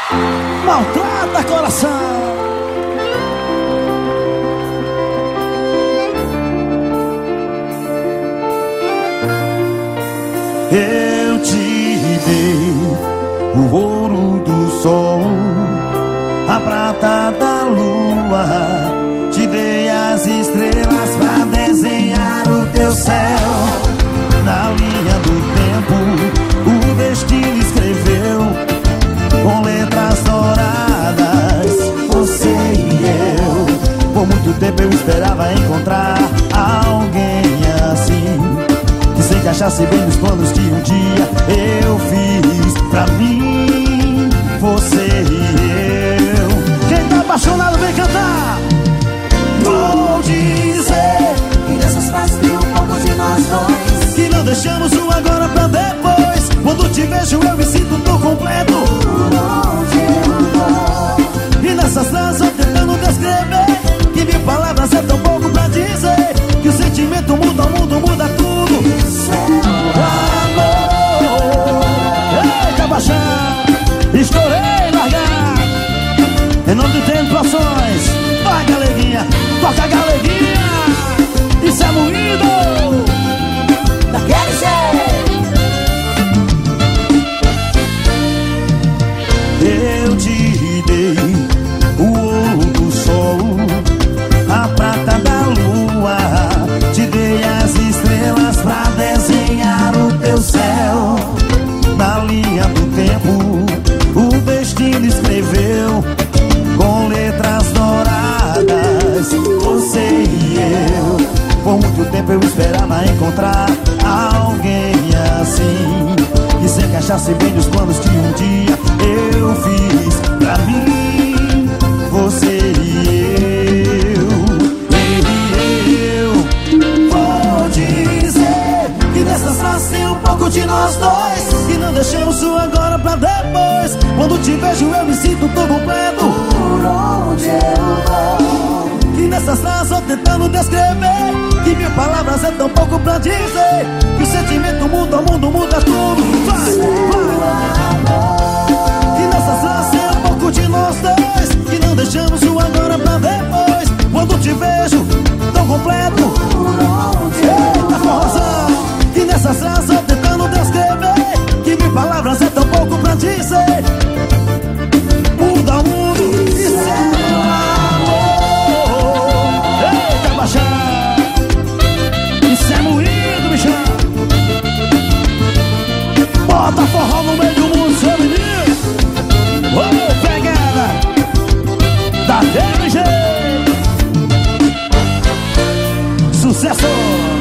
maltrata coração. Eu te dei o ouro do sol, a prata da lua, te dei as estrelas pra desenhar o teu céu. Na linha do tempo, o destino escreveu com letras douradas, você e eu. Por muito tempo eu esperava encontrar alguém assim, que se encaixasse bem nos planos que um dia eu fiz pra mim, você e eu. Quem tá apaixonado vem cantar. Vou dizer E dessas frases tem um pouco de nós dois, que não deixamos o agora pra depois. Quando te vejo eu me sinto tão completo. onde eu vou. E nessas frases eu tentando descrever que mil palavras é tão pouco pra dizer que o sentimento muda o mundo, muda tudo. Amor, eita baixar, estourei, largar. Em nome do Tempo Ações, vai galeguinha, toca galeguinha. Isso é moído Daquele jeito. Eu te dei o ouro do sol, a prata da lua, te dei as estrelas pra desenhar o teu céu. Na linha do tempo, o destino escreveu com letras douradas, você e eu. Por muito tempo eu esperava encontrar alguém assim, que se encaixasse bem nos planos que um dia eu fiz pra mim, você e eu. Vou dizer E dessas frases tem um pouco de nós dois, que não deixamos o agora pra depois. Quando te vejo eu me sinto tão completo. por onde eu vou. E nessas frases eu tentando descrever que mil palavras é tão pouco pra dizer que o sentimento muda, o mundo muda tudo. Vai, vai. E nessas frases é um pouco de nós dois, que não deixamos o agora pra depois. Quando te vejo tão completo. Eita forrozão. E nessas frases eu tentando descrever que mil palavras é tão pouco pra dizer muda o mundo. Isso é Isso é moído, bichão. Bota forró no meio do mundo, seu menino. Ô, pegada daquele jeito. Sucesso.